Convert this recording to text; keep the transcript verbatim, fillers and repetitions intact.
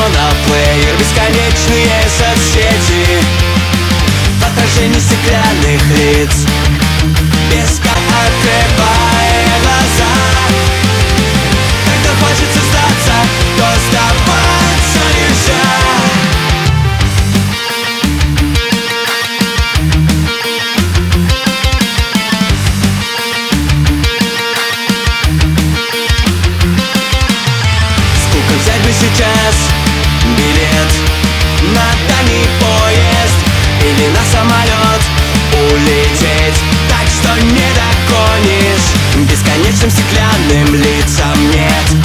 моноплеер, бесконечные соцсети в отражении стеклянных лиц. Песка, открывая глаза, когда хочется сдаться, то сдаваться нельзя. Взять бы сейчас билет на дальний поезд или на самолет улететь так, что не догонишь. Бесконечным стеклянным лицам нет